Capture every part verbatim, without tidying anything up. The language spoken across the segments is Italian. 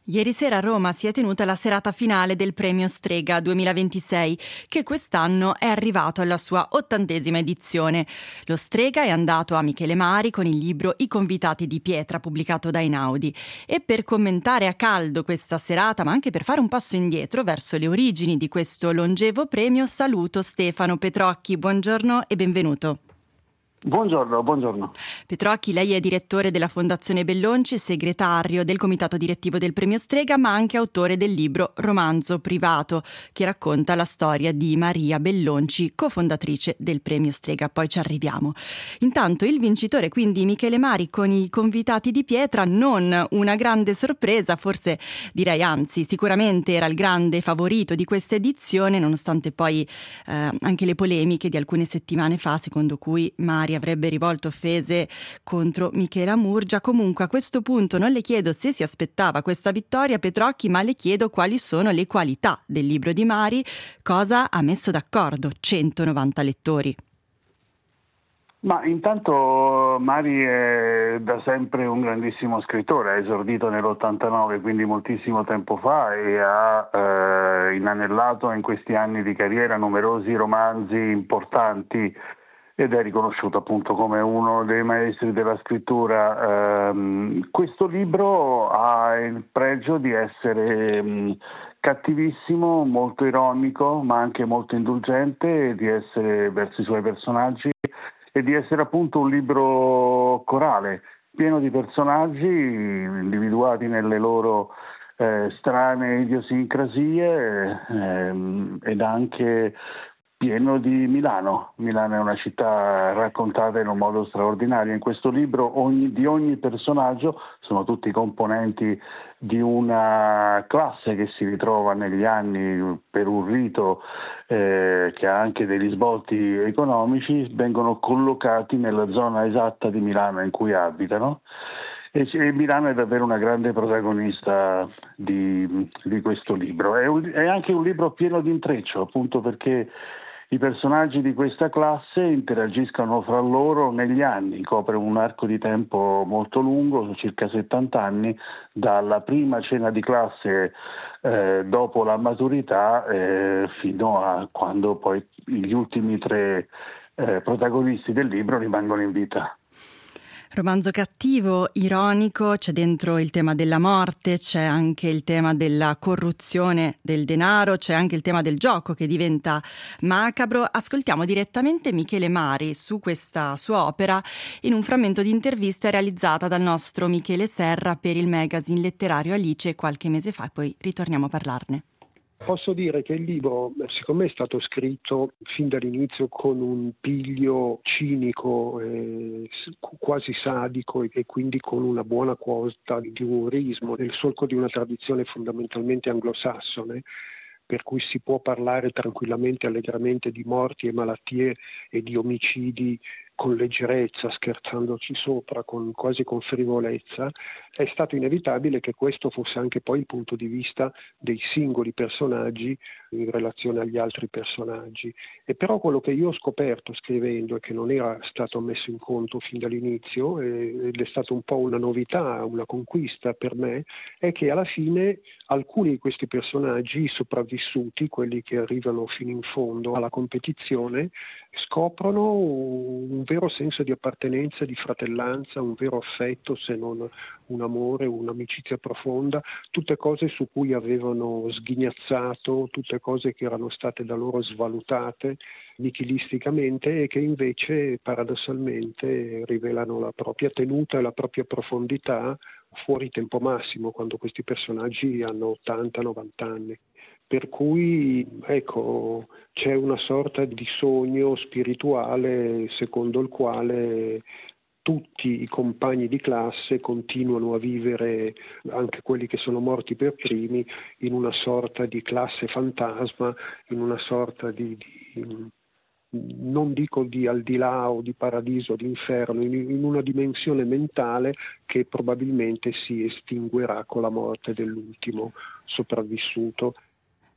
Ieri sera a Roma si è tenuta la serata finale del Premio Strega duemilaventisei, che quest'anno è arrivato alla sua ottantesima edizione. Lo Strega è andato a Michele Mari con il libro I convitati di pietra, pubblicato da Einaudi. E per commentare a caldo questa serata, ma anche per fare un passo indietro verso le origini di questo longevo premio, saluto Stefano Petrocchi. Buongiorno e benvenuto. Buongiorno, buongiorno. Petrocchi, lei è direttore della Fondazione Bellonci, segretario del comitato direttivo del Premio Strega, ma anche autore del libro Romanzo privato, che racconta la storia di Maria Bellonci, cofondatrice del Premio Strega. Poi ci arriviamo. Intanto il vincitore, quindi Michele Mari, con i convitati di pietra, non una grande sorpresa, forse direi anzi, sicuramente era il grande favorito di questa edizione, nonostante poi eh, anche le polemiche di alcune settimane fa, secondo cui Mari avrebbe rivolto offese contro Michela Murgia. Comunque a questo punto non le chiedo se si aspettava questa vittoria, Petrocchi, ma le chiedo quali sono le qualità del libro di Mari, cosa ha messo d'accordo centonovanta lettori. Ma intanto Mari è da sempre un grandissimo scrittore, ha esordito nell'ottantanove, quindi moltissimo tempo fa, e ha eh, inanellato in questi anni di carriera numerosi romanzi importanti ed è riconosciuto appunto come uno dei maestri della scrittura. Um, questo libro ha il pregio di essere um, cattivissimo, molto ironico, ma anche molto indulgente, di essere verso i suoi personaggi e di essere appunto un libro corale, pieno di personaggi individuati nelle loro eh, strane idiosincrasie ehm, ed anche pieno di Milano. Milano è una città raccontata in un modo straordinario. In questo libro ogni, di ogni personaggio sono tutti componenti di una classe che si ritrova negli anni per un rito eh, che ha anche dei risvolti economici, vengono collocati nella zona esatta di Milano in cui abitano. E Milano è davvero una grande protagonista di, di questo libro. È, un, è anche un libro pieno di intreccio, appunto perché i personaggi di questa classe interagiscono fra loro negli anni, copre un arco di tempo molto lungo, circa settanta anni, dalla prima cena di classe eh, dopo la maturità eh, fino a quando poi gli ultimi tre eh, protagonisti del libro rimangono in vita. Romanzo cattivo, ironico, c'è dentro il tema della morte, c'è anche il tema della corruzione del denaro, c'è anche il tema del gioco che diventa macabro. Ascoltiamo direttamente Michele Mari su questa sua opera in un frammento di intervista realizzata dal nostro Michele Serra per il magazine letterario Alice qualche mese fa, e poi ritorniamo a parlarne. Posso dire che il libro, secondo me, è stato scritto fin dall'inizio con un piglio cinico, eh, quasi sadico, e quindi con una buona quota di umorismo, nel solco di una tradizione fondamentalmente anglosassone, per cui si può parlare tranquillamente, allegramente di morti e malattie e di omicidi con leggerezza, scherzandoci sopra, con, quasi con frivolezza. È stato inevitabile che questo fosse anche poi il punto di vista dei singoli personaggi in relazione agli altri personaggi. E però quello che io ho scoperto scrivendo, e che non era stato messo in conto fin dall'inizio, ed è stata un po' una novità, una conquista per me, è che alla fine alcuni di questi personaggi sopravvissuti, quelli che arrivano fino in fondo alla competizione, scoprono un vero senso di appartenenza, di fratellanza, un vero affetto, se non un amore, un'amicizia profonda, tutte cose su cui avevano sghignazzato, tutte cose che erano state da loro svalutate nichilisticamente e che invece paradossalmente rivelano la propria tenuta e la propria profondità fuori tempo massimo, quando questi personaggi hanno ottanta novanta anni. Per cui, ecco, c'è una sorta di sogno spirituale secondo il quale tutti i compagni di classe continuano a vivere, anche quelli che sono morti per primi, in una sorta di classe fantasma, in una sorta di, di non dico di al di là o di paradiso o di inferno, in, in una dimensione mentale che probabilmente si estinguerà con la morte dell'ultimo sopravvissuto.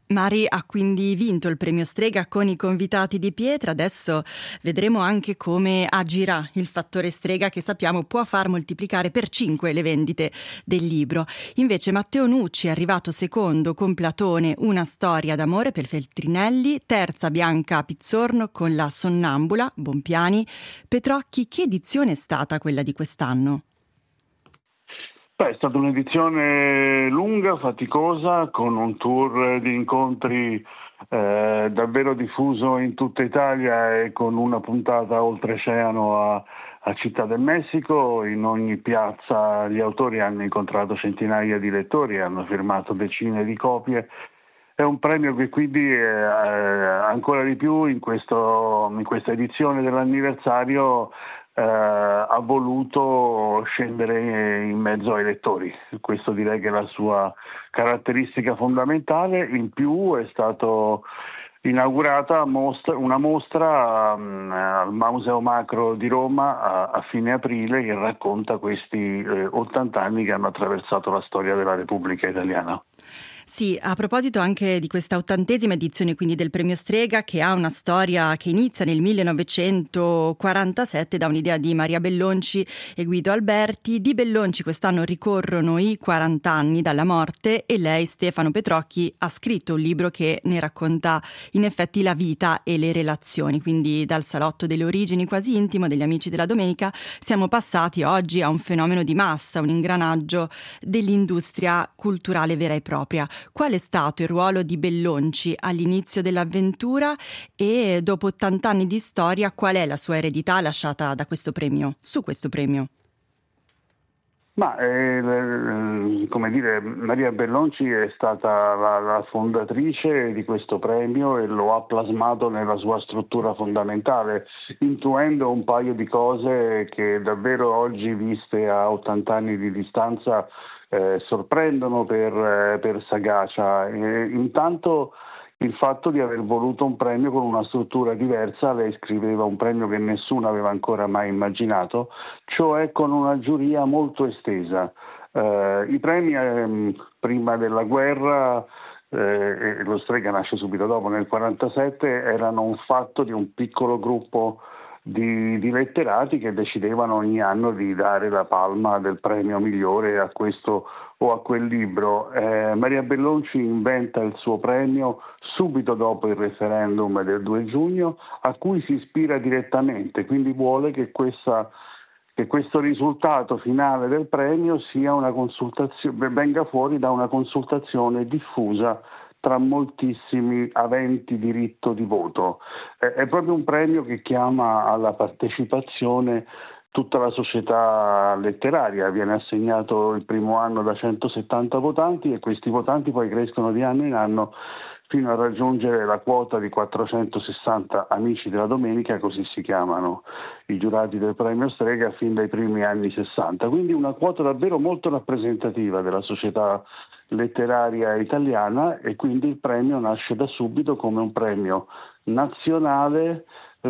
Mari ha quindi vinto il premio Strega con I convitati di pietra. Adesso vedremo anche come agirà il fattore Strega, che sappiamo può far moltiplicare per cinque le vendite del libro. Invece Matteo Nucci è arrivato secondo con Platone, una storia d'amore per Feltrinelli, terza Bianca Pizzorno con La Sonnambula, Bompiani. Petrocchi, che edizione è stata quella di quest'anno? Beh, è stata un'edizione lunga, faticosa, con un tour di incontri eh, davvero diffuso in tutta Italia e con una puntata oltreoceano a, a Città del Messico. In ogni piazza gli autori hanno incontrato centinaia di lettori e hanno firmato decine di copie. È un premio che quindi eh, ancora di più in, questo, in questa edizione dell'anniversario Uh, ha voluto scendere in mezzo ai lettori. Questo direi che è la sua caratteristica fondamentale. In più è stato inaugurata mostra, una mostra um, al Museo Macro di Roma a, a fine aprile, che racconta questi eh, ottanta anni che hanno attraversato la storia della Repubblica Italiana. Sì, a proposito anche di questa ottantesima edizione quindi del Premio Strega, che ha una storia che inizia nel millenovecentoquarantasette da un'idea di Maria Bellonci e Guido Alberti. Di Bellonci quest'anno ricorrono i quaranta anni dalla morte e lei, Stefano Petrocchi, ha scritto un libro che ne racconta in effetti la vita e le relazioni. Quindi dal salotto delle origini quasi intimo degli Amici della Domenica siamo passati oggi a un fenomeno di massa, un ingranaggio dell'industria culturale vera e propria. Qual è stato il ruolo di Bellonci all'inizio dell'avventura e dopo ottanta anni di storia qual è la sua eredità lasciata da questo premio, su questo premio? Ma eh, come dire, Maria Bellonci è stata la, la fondatrice di questo premio e lo ha plasmato nella sua struttura fondamentale, intuendo un paio di cose che davvero oggi, viste a ottanta anni di distanza, eh, sorprendono per, eh, per sagacia. E, intanto il fatto di aver voluto un premio con una struttura diversa. Lei scriveva un premio che nessuno aveva ancora mai immaginato, cioè con una giuria molto estesa. Eh, I premi eh, prima della guerra, eh, e lo Strega nasce subito dopo, nel quarantasette, erano un fatto di un piccolo gruppo di, di letterati che decidevano ogni anno di dare la palma del premio migliore a questo o a quel libro. Eh, Maria Bellonci inventa il suo premio subito dopo il referendum del due giugno, a cui si ispira direttamente, quindi vuole che, questa, che questo risultato finale del premio sia una consultazione, venga fuori da una consultazione diffusa tra moltissimi aventi diritto di voto. Eh, è proprio un premio che chiama alla partecipazione tutta la società letteraria. Viene assegnato il primo anno da centosettanta votanti e questi votanti poi crescono di anno in anno fino a raggiungere la quota di quattrocentosessanta Amici della Domenica, così si chiamano i giurati del premio Strega, fin dai primi anni sessanta. Quindi una quota davvero molto rappresentativa della società letteraria italiana, e quindi il premio nasce da subito come un premio nazionale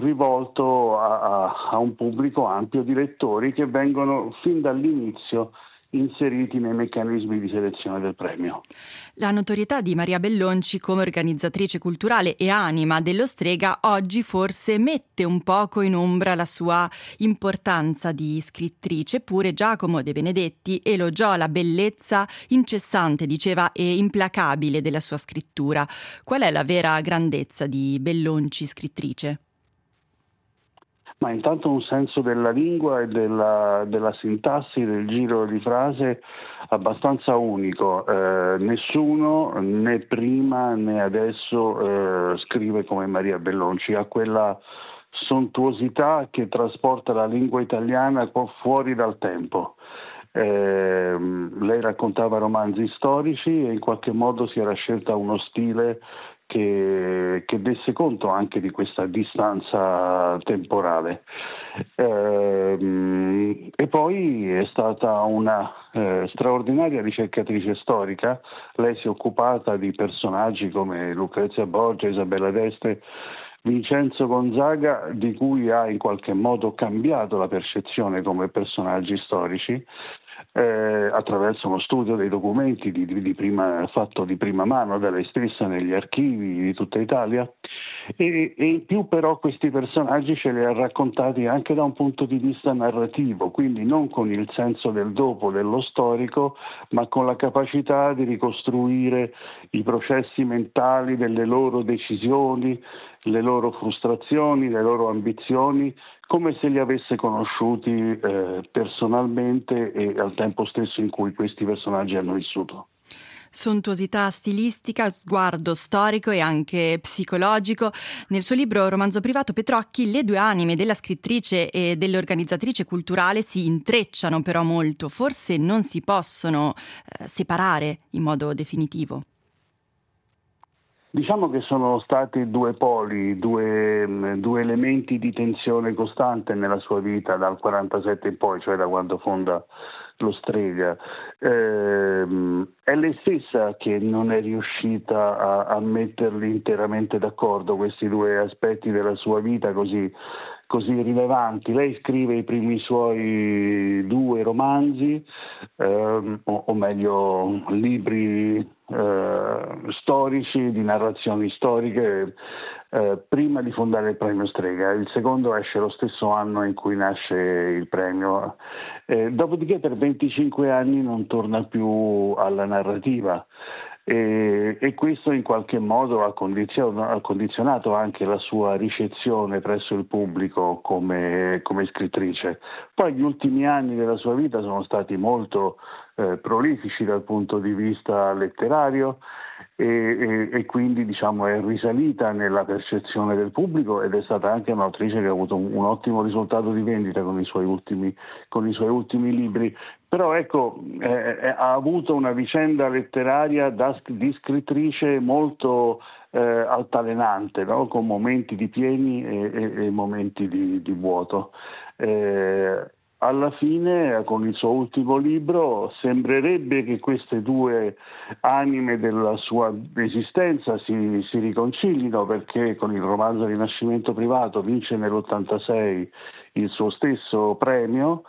rivolto a, a, a un pubblico ampio di lettori che vengono fin dall'inizio inseriti nei meccanismi di selezione del premio. La notorietà di Maria Bellonci come organizzatrice culturale e anima dello Strega oggi forse mette un poco in ombra la sua importanza di scrittrice, eppure Giacomo De Benedetti elogiò la bellezza incessante, diceva, e implacabile della sua scrittura. Qual è la vera grandezza di Bellonci scrittrice? Ma intanto un senso della lingua e della, della sintassi, del giro di frase abbastanza unico. Eh, nessuno, né prima né adesso, eh, scrive come Maria Bellonci. Ha quella sontuosità che trasporta la lingua italiana fuori dal tempo. Eh, lei raccontava romanzi storici e in qualche modo si era scelta uno stile Che, che desse conto anche di questa distanza temporale. Eh, e poi è stata una eh, straordinaria ricercatrice storica. Lei si è occupata di personaggi come Lucrezia Borgia, Isabella d'Este, Vincenzo Gonzaga, di cui ha in qualche modo cambiato la percezione come personaggi storici, eh, attraverso uno studio dei documenti di, di, di prima, fatto di prima mano da lei stessa negli archivi di tutta Italia, e, e in più però questi personaggi ce li ha raccontati anche da un punto di vista narrativo, quindi non con il senso del dopo dello storico, ma con la capacità di ricostruire i processi mentali delle loro decisioni, le loro frustrazioni, le loro ambizioni, come se li avesse conosciuti eh, personalmente e al tempo stesso in cui questi personaggi hanno vissuto. Sontuosità stilistica, sguardo storico e anche psicologico. Nel suo libro Romanzo privato, Petrocchi, le due anime della scrittrice e dell'organizzatrice culturale si intrecciano però molto, forse non si possono eh, separare in modo definitivo. Diciamo che sono stati due poli, due, due elementi di tensione costante nella sua vita dal quarantasette in poi, cioè da quando fonda lo Strega. Eh, è lei stessa che non è riuscita a, a metterli interamente d'accordo, questi due aspetti della sua vita così, così rilevanti. Lei scrive i primi suoi due romanzi, ehm, o, o meglio libri eh, storici, di narrazioni storiche, eh, prima di fondare il premio Strega. Il secondo esce lo stesso anno in cui nasce il premio. Eh, dopodiché per venticinque anni non torna più alla narrativa. E, e questo in qualche modo ha condizionato, ha condizionato anche la sua ricezione presso il pubblico come, come scrittrice. Poi gli ultimi anni della sua vita sono stati molto eh, prolifici dal punto di vista letterario e, e, e quindi diciamo è risalita nella percezione del pubblico ed è stata anche un'autrice che ha avuto un, un ottimo risultato di vendita con i suoi ultimi, con i suoi ultimi libri. Però ecco, eh, ha avuto una vicenda letteraria da, di scrittrice molto eh, altalenante, no? Con momenti di pieni e, e, e momenti di, di vuoto. Eh, alla fine, con il suo ultimo libro, sembrerebbe che queste due anime della sua esistenza si, si riconcilino, perché con il romanzo Rinascimento privato vince nell'ottantasei il suo stesso premio.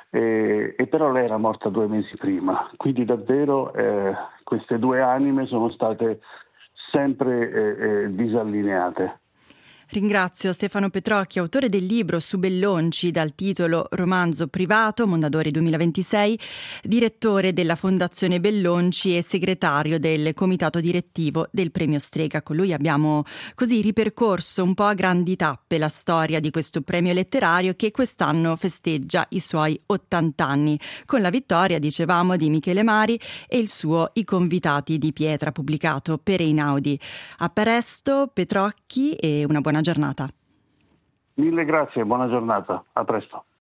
E, e però lei era morta due mesi prima, quindi davvero eh, queste due anime sono state sempre eh, eh, disallineate. Ringrazio Stefano Petrocchi, autore del libro Su Bellonci dal titolo Romanzo privato, Mondadori duemilaventisei, direttore della Fondazione Bellonci e segretario del comitato direttivo del Premio Strega. Con lui abbiamo così ripercorso un po' a grandi tappe la storia di questo premio letterario che quest'anno festeggia i suoi ottanta anni, con la vittoria, dicevamo, di Michele Mari e il suo I convitati di pietra, pubblicato per Einaudi. A presto Petrocchi e una buona giornata. Mille grazie, buona giornata, a presto.